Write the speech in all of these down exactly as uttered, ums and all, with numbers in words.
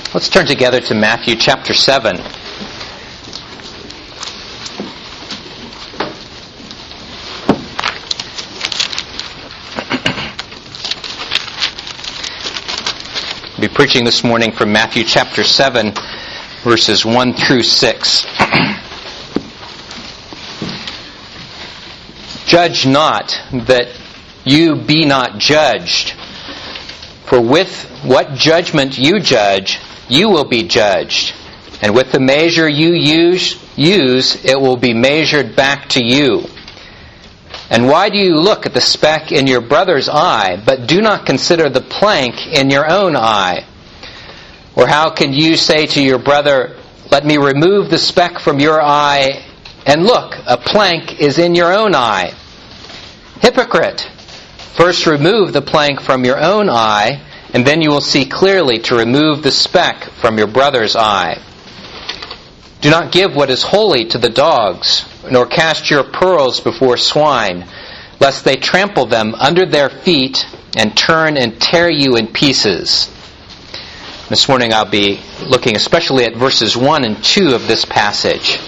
Let's turn together to Matthew chapter seven. I'll be preaching this morning from Matthew chapter seven, verses one through six. Judge not, that you be not judged. For with what judgment you judge, you will be judged. And with the measure you use, use, it will be measured back to you. And why do you look at the speck in your brother's eye, but do not consider the plank in your own eye? Or how can you say to your brother, let me remove the speck from your eye, and look, a plank is in your own eye? Hypocrite! First remove the plank from your own eye, and then you will see clearly to remove the speck from your brother's eye. Do not give what is holy to the dogs, nor cast your pearls before swine, lest they trample them under their feet and turn and tear you in pieces. This morning I'll be looking especially at verses one and two of this passage.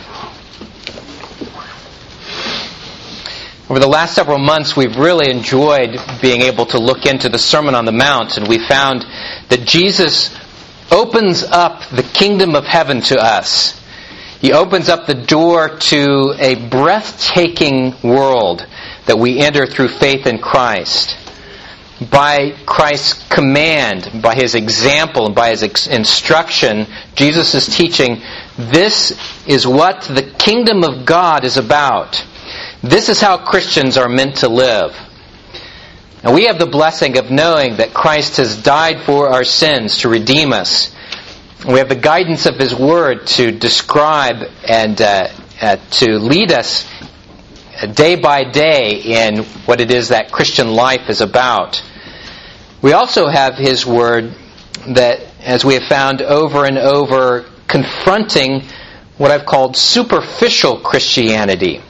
Over the last several months, we've really enjoyed being able to look into the Sermon on the Mount, and we found that Jesus opens up the kingdom of heaven to us. He opens up the door to a breathtaking world that we enter through faith in Christ. By Christ's command, by His example, and by His instruction, Jesus is teaching, this is what the kingdom of God is about. This is how Christians are meant to live. And we have the blessing of knowing that Christ has died for our sins to redeem us. We have the guidance of His Word to describe and uh, uh, to lead us day by day in what it is that Christian life is about. We also have His Word that, as we have found over and over, confronting what I've called superficial Christianity.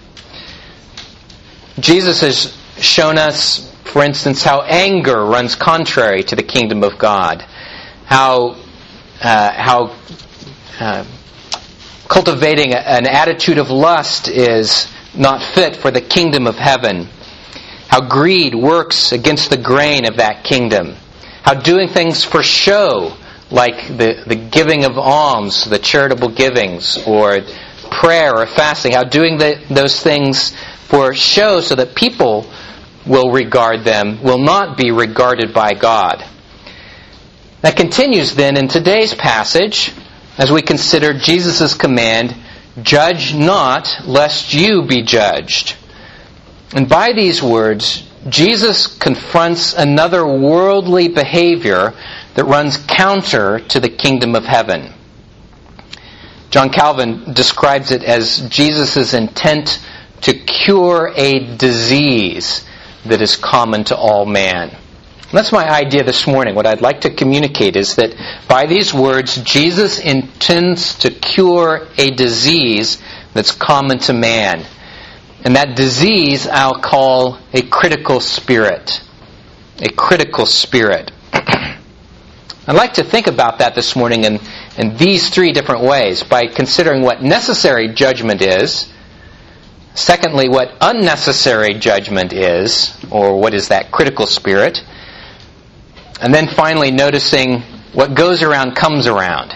Jesus has shown us, for instance, how anger runs contrary to the kingdom of God, how uh, how uh, cultivating an attitude of lust is not fit for the kingdom of heaven, how greed works against the grain of that kingdom, how doing things for show, like the, the giving of alms, the charitable givings, or prayer or fasting, how doing the, those things for show so that people will regard them, will not be regarded by God. That continues then in today's passage as we consider Jesus' command, judge not lest you be judged. And by these words, Jesus confronts another worldly behavior that runs counter to the kingdom of heaven. John Calvin describes it as Jesus' intent to cure a disease that is common to all man. And that's my idea this morning. What I'd like to communicate is that by these words, Jesus intends to cure a disease that's common to man. And that disease I'll call a critical spirit. A critical spirit. I'd like to think about that this morning in, in these three different ways. By considering what necessary judgment is. Secondly, what unnecessary judgment is, or what is that critical spirit. And then finally, noticing what goes around comes around.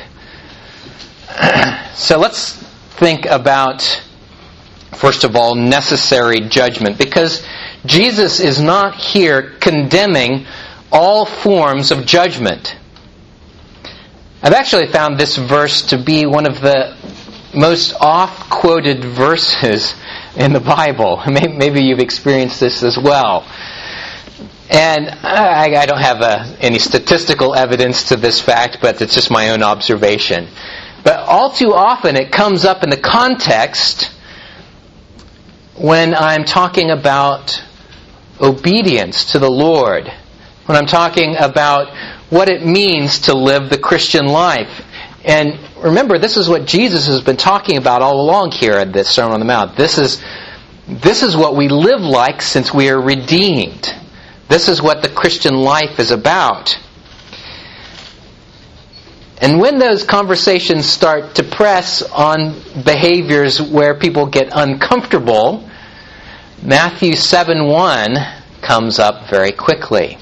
So let's think about, first of all, necessary judgment. Because Jesus is not here condemning all forms of judgment. I've actually found this verse to be one of the most oft-quoted verses in the Bible. Maybe you've experienced this as well. And I, I don't have a, any statistical evidence to this fact, but it's just my own observation. But all too often it comes up in the context when I'm talking about obedience to the Lord, when I'm talking about what it means to live the Christian life. And remember, this is what Jesus has been talking about all along here at this Sermon on the Mount. This is, this is what we live like since we are redeemed. This is what the Christian life is about. And when those conversations start to press on behaviors where people get uncomfortable, Matthew seven one comes up very quickly.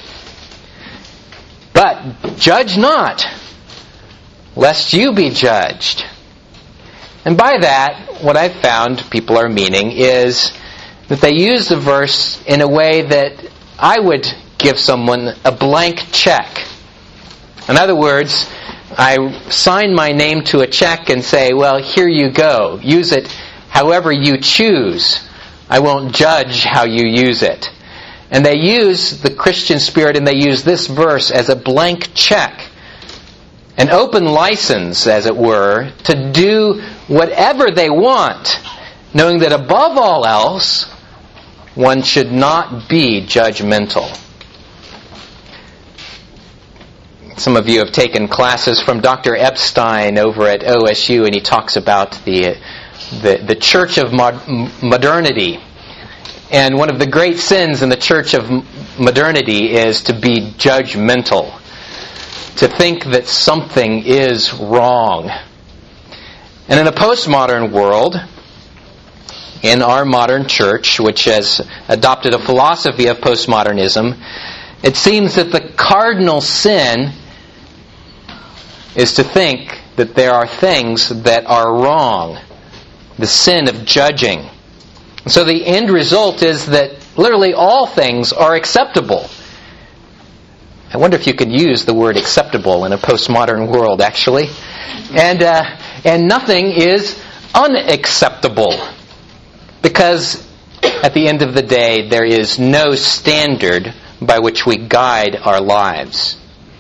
But judge not, lest you be judged. And by that, what I've found people are meaning is that they use the verse in a way that I would give someone a blank check. In other words, I sign my name to a check and say, well, here you go. Use it however you choose. I won't judge how you use it. And they use the Christian spirit and they use this verse as a blank check. An open license, as it were, to do whatever they want, knowing that above all else, one should not be judgmental. Some of you have taken classes from Doctor Epstein over at O S U, and he talks about the the, the church of mod- modernity. And one of the great sins in the church of modernity is to be judgmental, to think that something is wrong. And in a postmodern world, in our modern church, which has adopted a philosophy of postmodernism, it seems that the cardinal sin is to think that there are things that are wrong. The sin of judging. So the end result is that literally all things are acceptable. I wonder if you could use the word acceptable in a postmodern world, actually. And uh, and nothing is unacceptable. Because at the end of the day, there is no standard by which we guide our lives.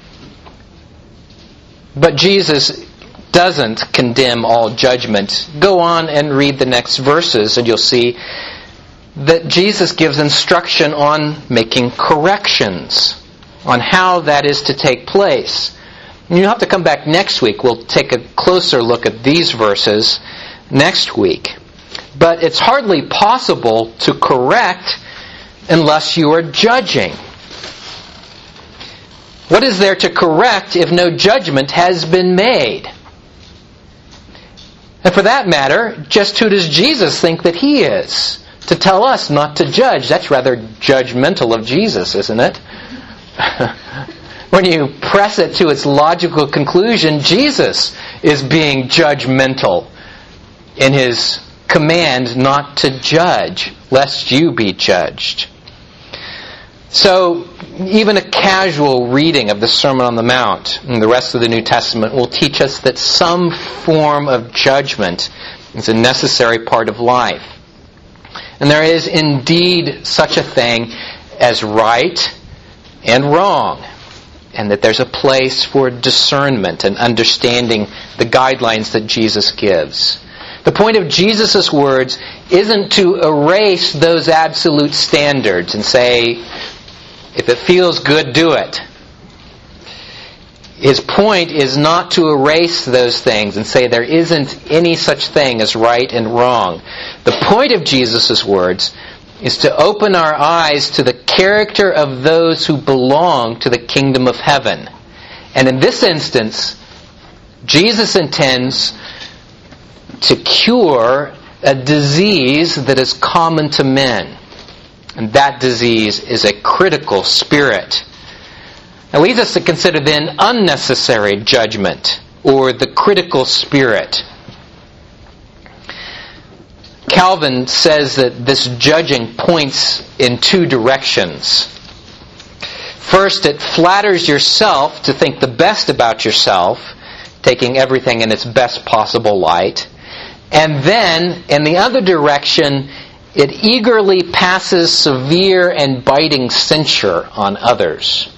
But Jesus doesn't condemn all judgment. Go on and read the next verses and you'll see that Jesus gives instruction on making corrections, on how that is to take place. And you'll have to come back next week. We'll take a closer look at these verses next week. But it's hardly possible to correct unless you are judging. What is there to correct if no judgment has been made? And for that matter, just who does Jesus think that He is to tell us not to judge? That's rather judgmental of Jesus, isn't it? When you press it to its logical conclusion, Jesus is being judgmental in His command not to judge, lest you be judged. So, even a casual reading of the Sermon on the Mount and the rest of the New Testament will teach us that some form of judgment is a necessary part of life. And there is indeed such a thing as right and wrong, and that there's a place for discernment and understanding the guidelines that Jesus gives. The point of Jesus' words isn't to erase those absolute standards and say, if it feels good, do it. His point is not to erase those things and say there isn't any such thing as right and wrong. The point of Jesus' words is to open our eyes to the character of those who belong to the kingdom of heaven. And in this instance, Jesus intends to cure a disease that is common to men. And that disease is a critical spirit. It leads us to consider then unnecessary judgment, or the critical spirit. Calvin says that this judging points in two directions. First, it flatters yourself to think the best about yourself, taking everything in its best possible light. And then, in the other direction, it eagerly passes severe and biting censure on others.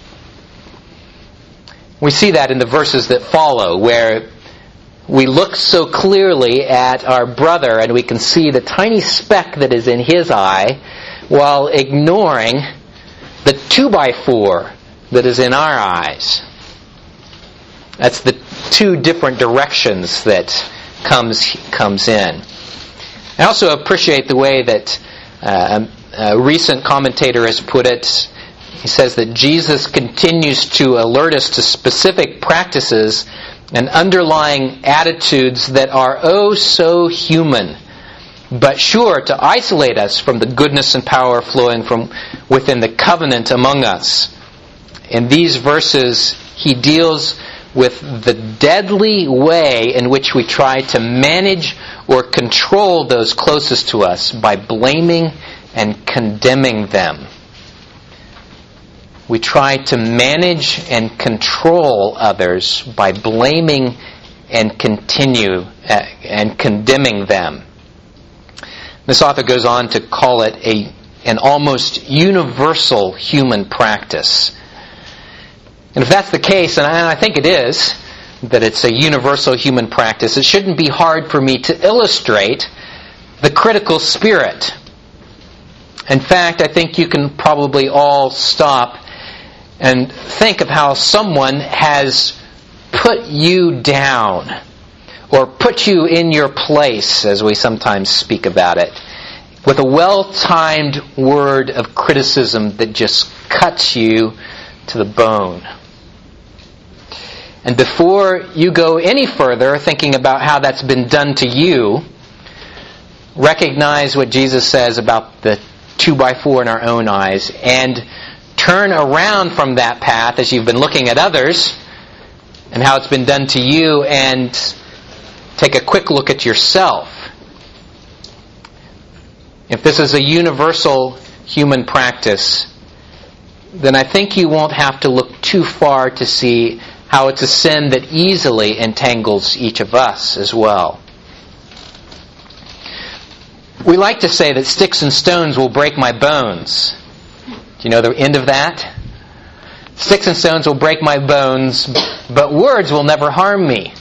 We see that in the verses that follow, where we look so clearly at our brother and we can see the tiny speck that is in his eye while ignoring the two by four that is in our eyes. That's the two different directions that comes comes in. I also appreciate the way that uh, a recent commentator has put it, He says that Jesus continues to alert us to specific practices and underlying attitudes that are oh so human, but sure to isolate us from the goodness and power flowing from within the covenant among us. In these verses, he deals with the deadly way in which we try to manage or control those closest to us by blaming and condemning them. We try to manage and control others by blaming and continue uh, and condemning them. This author goes on to call it a an almost universal human practice. And if that's the case, and I think it is, that it's a universal human practice, it shouldn't be hard for me to illustrate the critical spirit. In fact, I think you can probably all stop and think of how someone has put you down, or put you in your place, as we sometimes speak about it, with a well-timed word of criticism that just cuts you to the bone. And before you go any further thinking about how that's been done to you, recognize what Jesus says about the two by four in our own eyes, and turn around from that path as you've been looking at others and how it's been done to you, and take a quick look at yourself. If this is a universal human practice, then I think you won't have to look too far to see how it's a sin that easily entangles each of us as well. We like to say that sticks and stones will break my bones. Do you know the end of that? Sticks and stones will break my bones, but words will never harm me.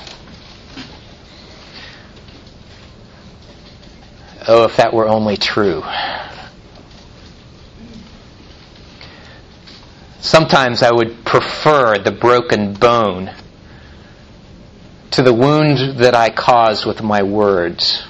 Oh, if that were only true. Sometimes I would prefer the broken bone to the wound that I cause with my words.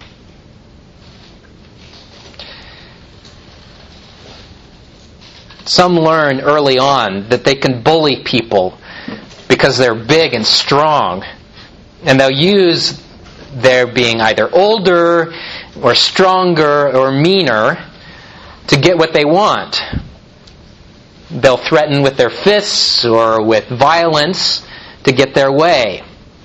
Some learn early on that they can bully people because they're big and strong, and they'll use their being either older or stronger or meaner to get what they want. They'll threaten with their fists or with violence to get their way.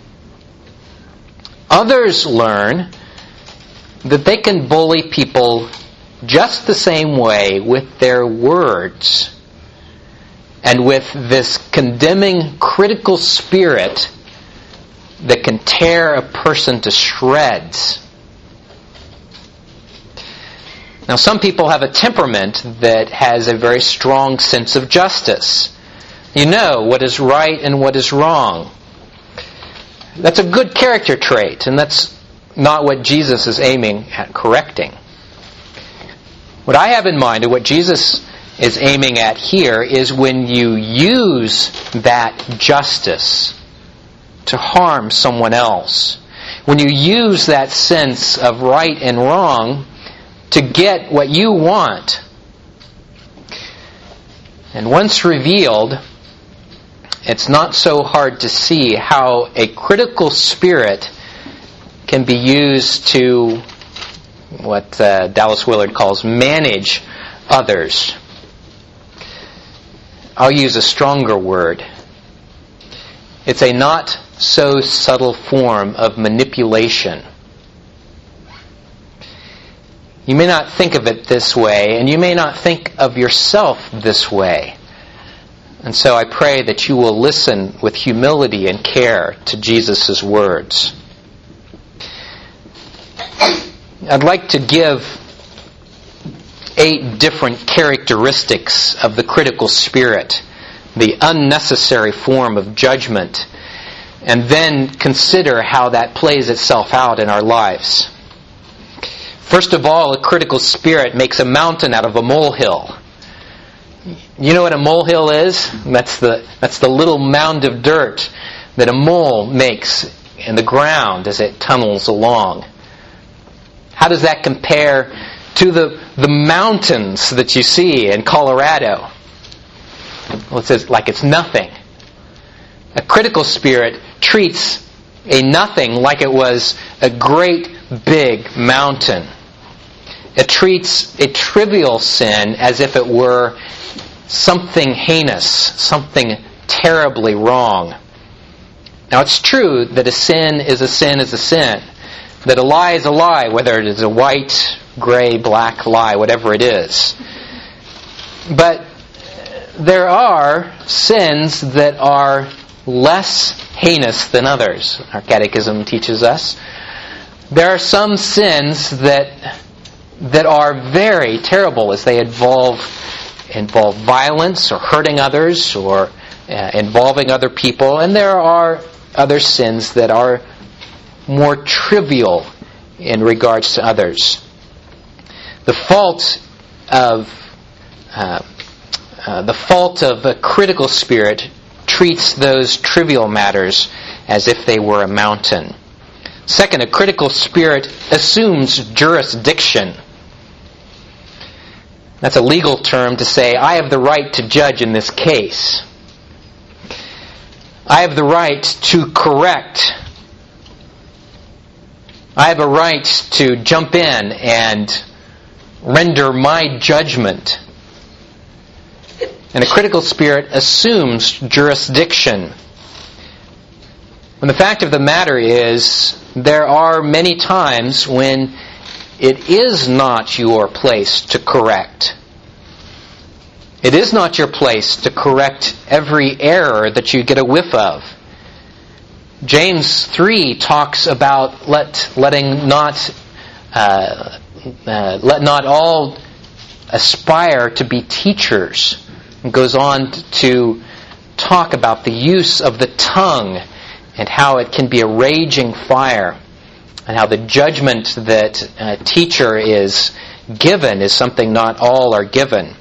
Others learn that they can bully people just the same way with their words, and with this condemning, critical spirit that can tear a person to shreds. Now, some people have a temperament that has a very strong sense of justice. You know what is right and what is wrong. That's a good character trait, and that's not what Jesus is aiming at correcting. What I have in mind, and what Jesus is aiming at here, is when you use that justice to harm someone else. When you use that sense of right and wrong to get what you want. And once revealed, it's not so hard to see how a critical spirit can be used to what uh, Dallas Willard calls manage others. I'll use a stronger word. It's a not so subtle form of manipulation. You may not think of it this way, and you may not think of yourself this way. And so I pray that you will listen with humility and care to Jesus' words. I'd like to give eight different characteristics of the critical spirit, the unnecessary form of judgment, and then consider how that plays itself out in our lives. First of all, a critical spirit makes a mountain out of a molehill. You know what a molehill is? That's the, that's the little mound of dirt that a mole makes in the ground as it tunnels along. How does that compare to the, the mountains that you see in Colorado? well, it says like it's nothing. A critical spirit treats a nothing like it was a great big mountain. It treats a trivial sin as if it were something heinous, something terribly wrong. Now it's true that a sin is a sin is a sin. That a lie is a lie, whether it is a white, gray, black lie, whatever it is. But there are sins that are less heinous than others. Our catechism teaches us. There are some sins that that are very terrible as they involve involve violence or hurting others or uh, involving other people, and there are other sins that are more trivial in regards to others. The fault of uh, uh, the fault of a critical spirit treats those trivial matters as if they were a mountain. Second, a critical spirit assumes jurisdiction. That's a legal term to say, I have the right to judge in this case. I have the right to correct. I have a right to jump in and render my judgment. And a critical spirit assumes jurisdiction. And the fact of the matter is, there are many times when it is not your place to correct. It is not your place to correct every error that you get a whiff of. James three talks about let letting not uh, uh, let not all aspire to be teachers. It goes on to talk about the use of the tongue and how it can be a raging fire, and how the judgment that a teacher is given is something not all are given.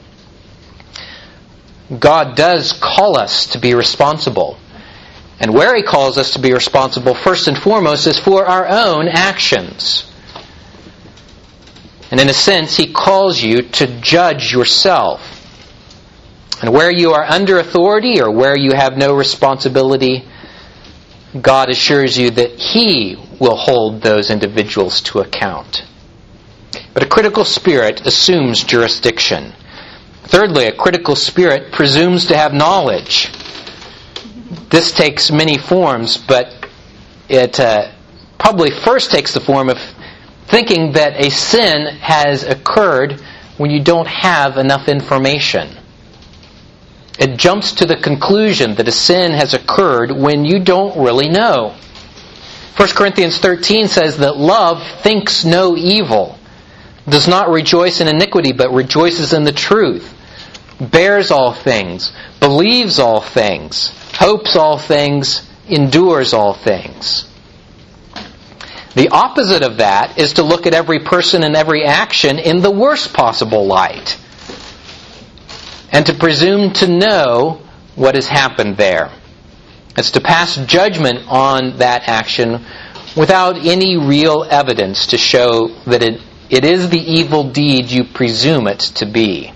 God does call us to be responsible. And where He calls us to be responsible, first and foremost, is for our own actions. And in a sense, He calls you to judge yourself. And where you are under authority or where you have no responsibility, God assures you that He will hold those individuals to account. But a critical spirit assumes jurisdiction. Thirdly, a critical spirit presumes to have knowledge. This takes many forms, but it uh, probably first takes the form of thinking that a sin has occurred when you don't have enough information. It jumps to the conclusion that a sin has occurred when you don't really know. First Corinthians thirteen says that love thinks no evil, does not rejoice in iniquity, but rejoices in the truth, bears all things, believes all things, hopes all things, endures all things. The opposite of that is to look at every person and every action in the worst possible light, and to presume to know what has happened there. It's to pass judgment on that action without any real evidence to show that it, it is the evil deed you presume it to be.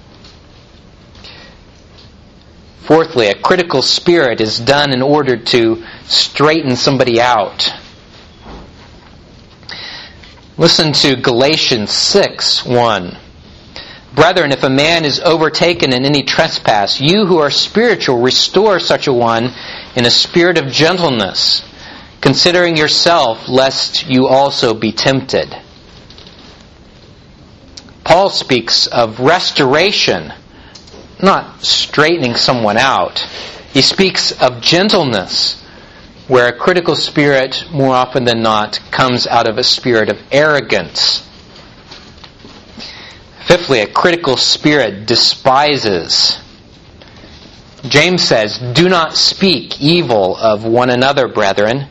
Fourthly, a critical spirit is done in order to straighten somebody out. Listen to Galatians six one. Brethren, if a man is overtaken in any trespass, you who are spiritual, restore such a one in a spirit of gentleness, considering yourself, lest you also be tempted. Paul speaks of restoration, not straightening someone out. He speaks of gentleness, where a critical spirit, more often than not, comes out of a spirit of arrogance. Fifthly, a critical spirit despises. James says, do not speak evil of one another, brethren.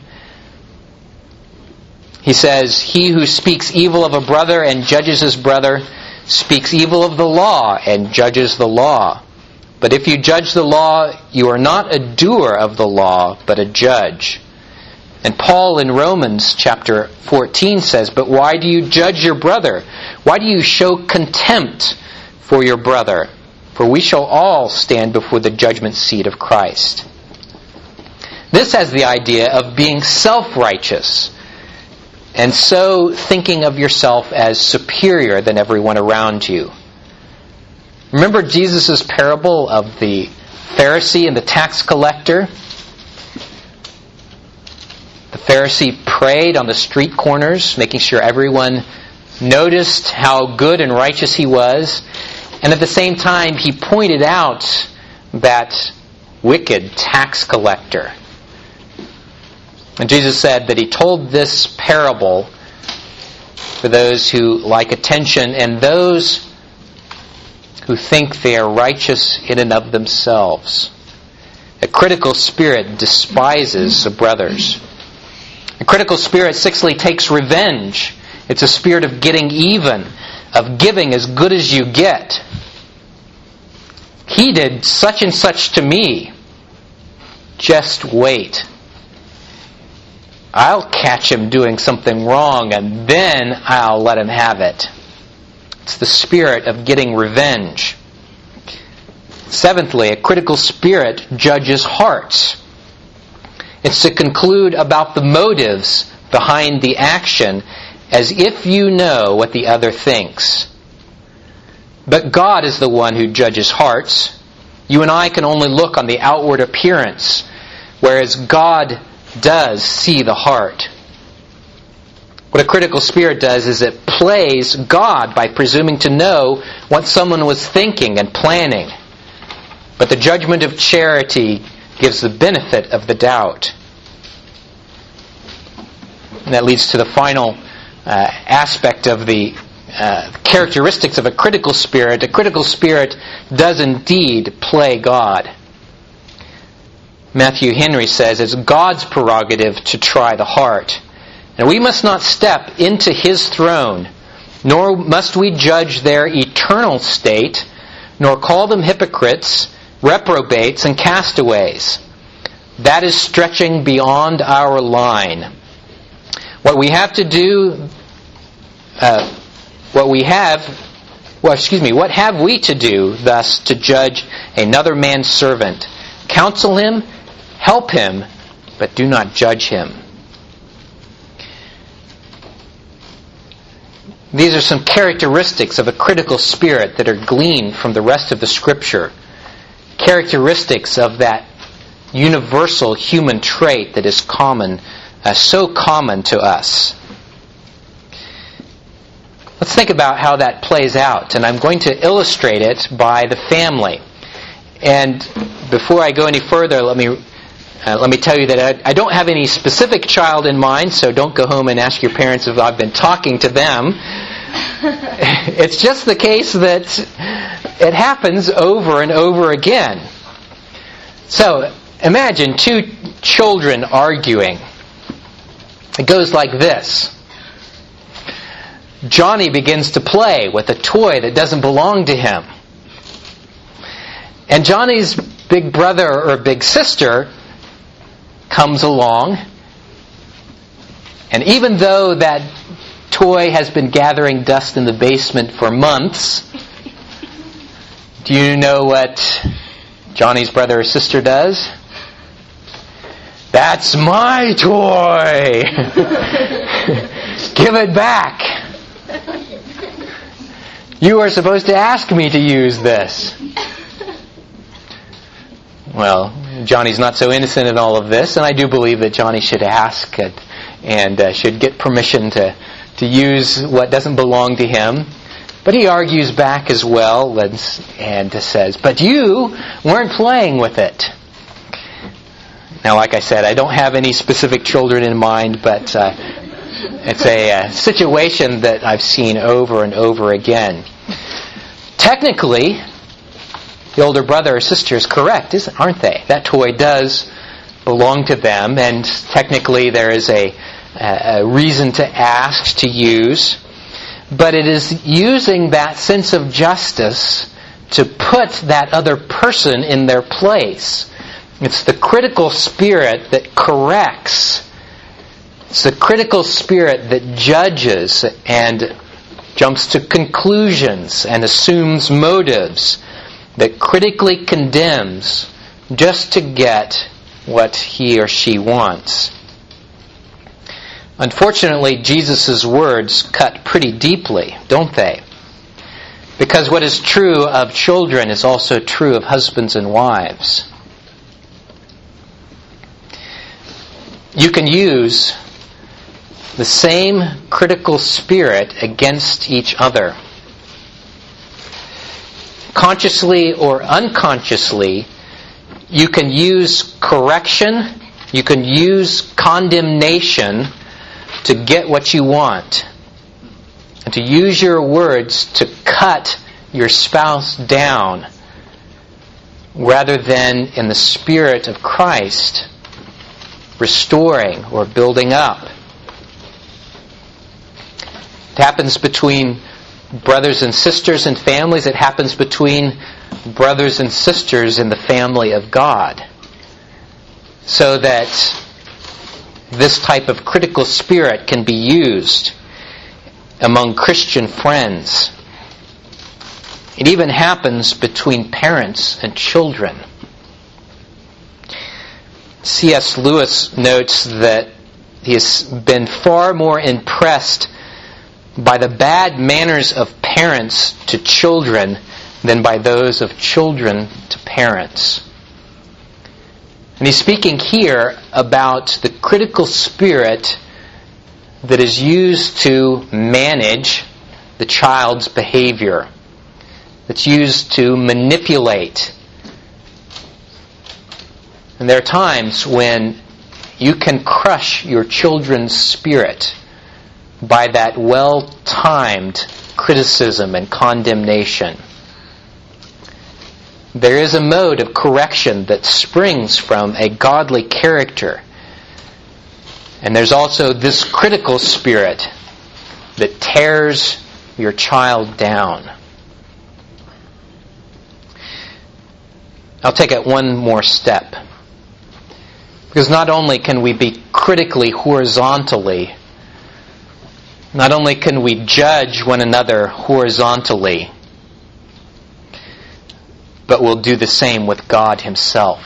He says, he who speaks evil of a brother and judges his brother speaks evil of the law and judges the law. But if you judge the law, you are not a doer of the law, but a judge. And Paul in Romans chapter fourteen says, but why do you judge your brother? Why do you show contempt for your brother? for we shall all stand before the judgment seat of Christ. This has the idea of being self-righteous, and so thinking of yourself as superior than everyone around you. Remember Jesus' parable of the Pharisee and the tax collector? The Pharisee prayed on the street corners, making sure everyone noticed how good and righteous he was. And at the same time, he pointed out that wicked tax collector. And Jesus said that he told this parable for those who like attention and those who think they are righteous in and of themselves. A critical spirit despises the brothers. A critical spirit, sixthly, takes revenge. It's a spirit of getting even, of giving as good as you get. He did such and such to me. Just wait. I'll catch him doing something wrong, and then I'll let him have it. It's the spirit of getting revenge. Seventhly, a critical spirit judges hearts. It's to conclude about the motives behind the action as if you know what the other thinks. But God is the one who judges hearts. You and I can only look on the outward appearance, whereas God does see the heart. What a critical spirit does is it plays God by presuming to know what someone was thinking and planning. But the judgment of charity gives the benefit of the doubt. And that leads to the final uh, aspect of the uh, characteristics of a critical spirit. A critical spirit does indeed play God. Matthew Henry says it's God's prerogative to try the heart. And we must not step into His throne, nor must we judge their eternal state, nor call them hypocrites, reprobates, and castaways. That is stretching beyond our line. What we have to do, uh, what we have, well, excuse me, what have we to do, thus, to judge another man's servant? Counsel him, help him, but do not judge him. These are some characteristics of a critical spirit that are gleaned from the rest of the Scripture. Characteristics of that universal human trait that is common, uh, so common to us. Let's think about how that plays out, and I'm going to illustrate it by the family. And before I go any further, let me uh, let me tell you that I, I don't have any specific child in mind, so don't go home and ask your parents if I've been talking to them. It's just the case that it happens over and over again. So, imagine two children arguing. It goes like this. Johnny begins to play with a toy that doesn't belong to him. And Johnny's big brother or big sister comes along, and even though that toy has been gathering dust in the basement for months, do you know what Johnny's brother or sister does? That's my toy! Give it back! You are supposed to ask me to use this. Well, Johnny's not so innocent in all of this, and I do believe that Johnny should ask it and uh, should get permission to, to use what doesn't belong to him. But he argues back as well and, and says, but you weren't playing with it. Now, like I said, I don't have any specific children in mind, but uh, it's a, a situation that I've seen over and over again. Technically, the older brother or sister is correct, isn't, aren't they? That toy does belong to them, and technically there is a, a reason to ask to use. But it is using that sense of justice to put that other person in their place. It's the critical spirit that corrects. It's the critical spirit that judges and jumps to conclusions and assumes motives that critically condemns just to get what he or she wants. Unfortunately, Jesus' words cut pretty deeply, don't they? Because what is true of children is also true of husbands and wives. You can use the same critical spirit against each other. Consciously or unconsciously, you can use correction, you can use condemnation to get what you want. And to use your words to cut your spouse down, rather than in the Spirit of Christ, restoring or building up. It happens between brothers and sisters in families. It happens between brothers and sisters in the family of God. So that this type of critical spirit can be used among Christian friends. It even happens between parents and children. C S Lewis notes that he has been far more impressed by the bad manners of parents to children than by those of children to parents. And he's speaking here about the critical spirit that is used to manage the child's behavior. That's used to manipulate. And there are times when you can crush your children's spirit by that well-timed criticism and condemnation. There is a mode of correction that springs from a godly character. And there's also this critical spirit that tears your child down. I'll take it one more step. Because not only can we be critically horizontally, not only can we judge one another horizontally, but we'll do the same with God Himself.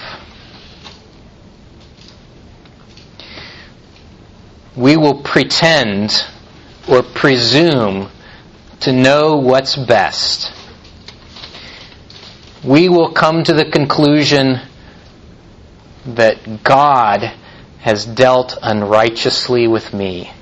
We will pretend or presume to know what's best. We will come to the conclusion that God has dealt unrighteously with me.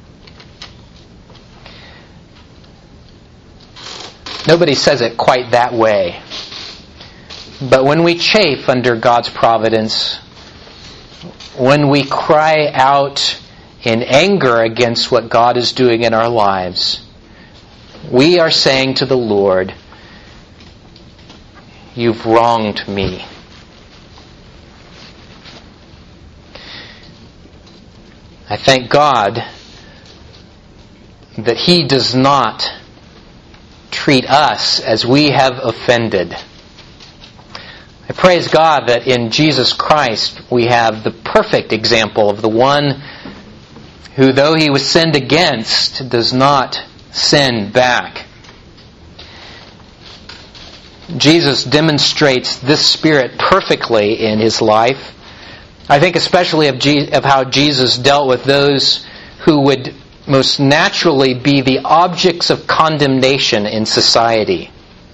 Nobody says it quite that way. But when we chafe under God's providence, when we cry out in anger against what God is doing in our lives, we are saying to the Lord, "You've wronged me." I thank God that He does not treat us as we have offended. I praise God that in Jesus Christ we have the perfect example of the one who, though He was sinned against, does not sin back. Jesus demonstrates this spirit perfectly in His life. I think especially of, Je- of how Jesus dealt with those who would most naturally be the objects of condemnation in society.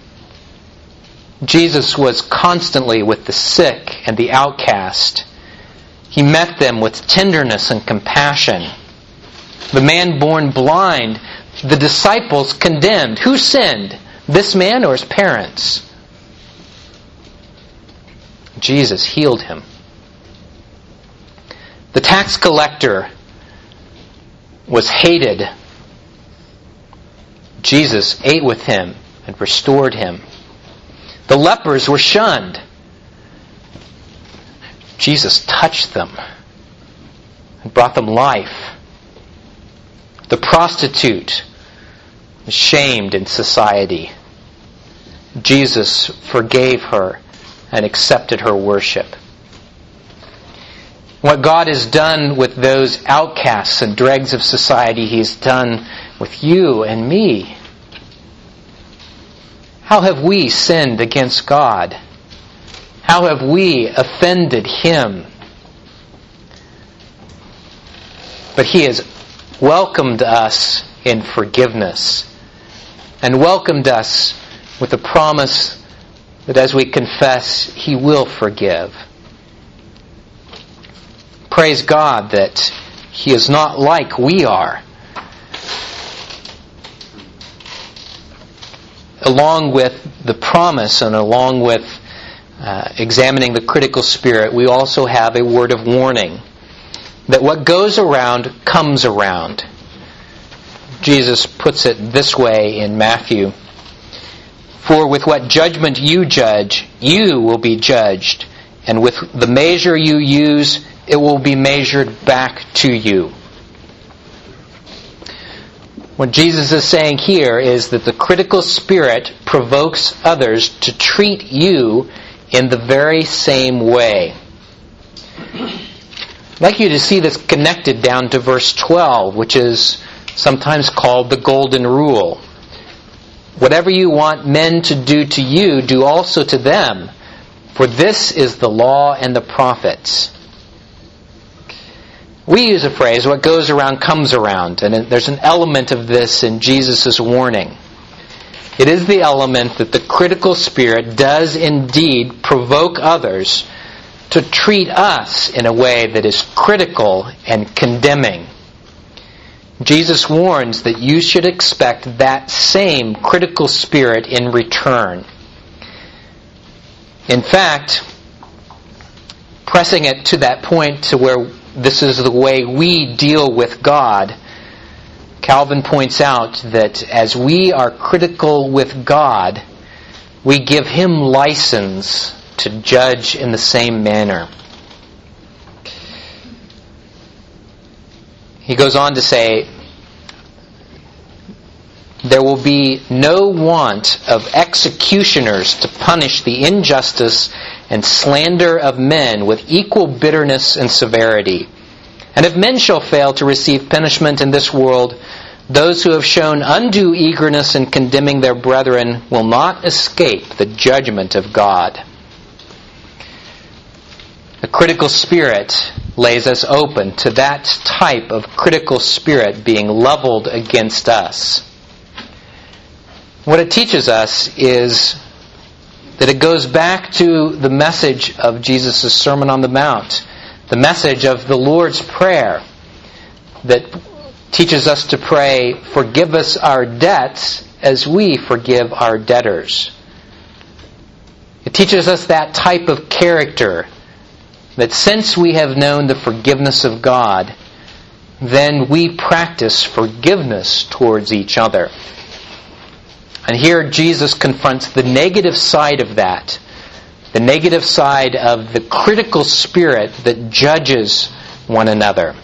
Jesus was constantly with the sick and the outcast. He met them with tenderness and compassion. The man born blind, the disciples condemned. Who sinned? This man or his parents? Jesus healed him. The tax collector was hated. Jesus ate with him and restored him. The lepers were shunned. Jesus touched them and brought them life. The prostitute was shamed in society. Jesus forgave her and accepted her worship. What God has done with those outcasts and dregs of society, He's done with you and me. How How have we sinned against God? How have we offended Him? But He has welcomed us in forgiveness and welcomed us with the promise that as we confess, He will forgive. Praise God that He is not like we are. Along with the promise and along with uh, examining the critical spirit, we also have a word of warning that what goes around comes around. Jesus puts it this way in Matthew: "For with what judgment you judge, you will be judged, and with the measure you use, it will be measured back to you." What Jesus is saying here is that the critical spirit provokes others to treat you in the very same way. I'd like you to see this connected down to verse twelve, which is sometimes called the golden rule. "Whatever you want men to do to you, do also to them, for this is the law and the prophets." We use a phrase, "what goes around comes around," and there's an element of this in Jesus' warning. It is the element that the critical spirit does indeed provoke others to treat us in a way that is critical and condemning. Jesus warns that you should expect that same critical spirit in return. In fact, pressing it to that point to where this is the way we deal with God, Calvin points out that as we are critical with God, we give Him license to judge in the same manner. He goes on to say, "There will be no want of executioners to punish the injustice and slander of men with equal bitterness and severity. And if men shall fail to receive punishment in this world, those who have shown undue eagerness in condemning their brethren will not escape the judgment of God." The critical spirit lays us open to that type of critical spirit being leveled against us. What it teaches us is that it goes back to the message of Jesus' Sermon on the Mount, the message of the Lord's Prayer that teaches us to pray, "Forgive us our debts as we forgive our debtors." It teaches us that type of character, that since we have known the forgiveness of God, then we practice forgiveness towards each other. And here Jesus confronts the negative side of that, the negative side of the critical spirit that judges one another.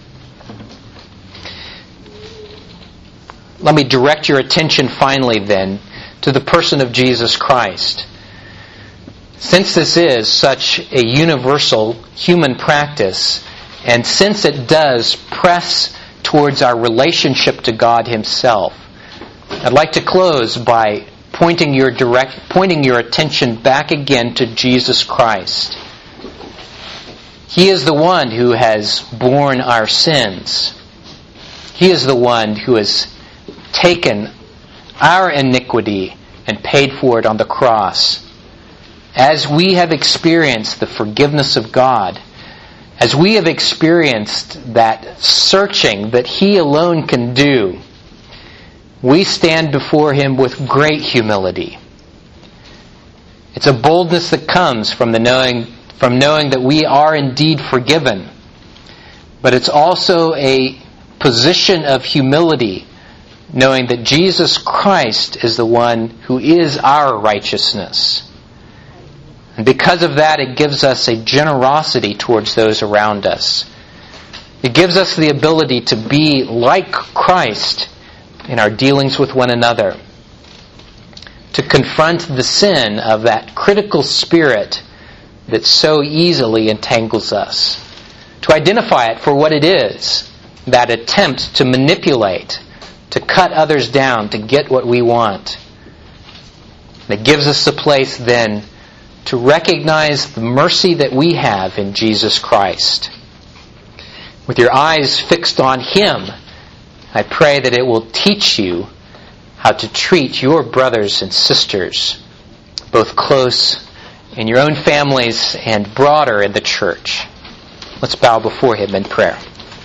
Let me direct your attention finally then to the person of Jesus Christ. Since this is such a universal human practice, and since it does press towards our relationship to God Himself, I'd like to close by pointing your direct, pointing your attention back again to Jesus Christ. He is the one who has borne our sins. He is the one who has taken our iniquity and paid for it on the cross. As we have experienced the forgiveness of God, as we have experienced that searching that He alone can do, we stand before Him with great humility. It's a boldness that comes from the knowing, from knowing that we are indeed forgiven. But it's also a position of humility, knowing that Jesus Christ is the one who is our righteousness. And because of that, it gives us a generosity towards those around us. It gives us the ability to be like Christ in our dealings with one another, to confront the sin of that critical spirit that so easily entangles us, to identify it for what it is, that attempt to manipulate, to cut others down, to get what we want. That gives us the place then to recognize the mercy that we have in Jesus Christ. With your eyes fixed on Him, I pray that it will teach you how to treat your brothers and sisters, both close in your own families and broader in the church. Let's bow before Him in prayer.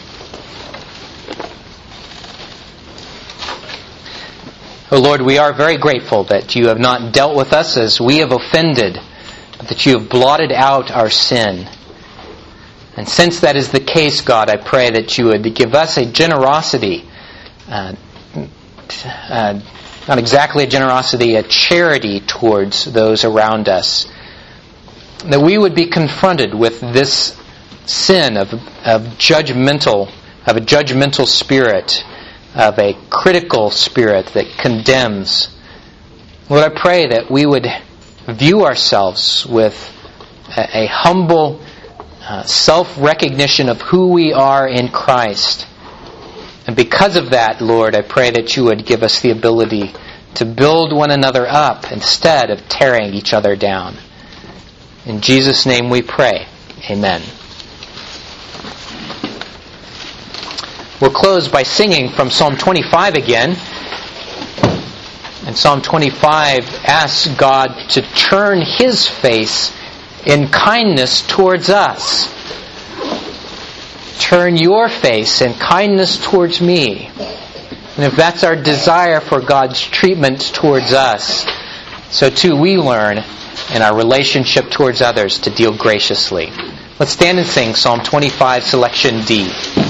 Oh Lord, we are very grateful that You have not dealt with us as we have offended, but that You have blotted out our sin. And since that is the case, God, I pray that You would give us a generosity, uh, uh, not exactly a generosity, a charity towards those around us. That we would be confronted with this sin of, of judgmental, of a judgmental spirit, of a critical spirit that condemns. Lord, I pray that we would view ourselves with a, a humble uh, self-recognition of who we are in Christ. And because of that, Lord, I pray that You would give us the ability to build one another up instead of tearing each other down. In Jesus' name we pray. Amen. We'll close by singing from Psalm twenty-five again. And Psalm twenty-five asks God to turn His face in kindness towards us. Turn Your face in kindness towards me. And if that's our desire for God's treatment towards us, so too we learn in our relationship towards others to deal graciously. Let's stand and sing Psalm twenty-five, selection D.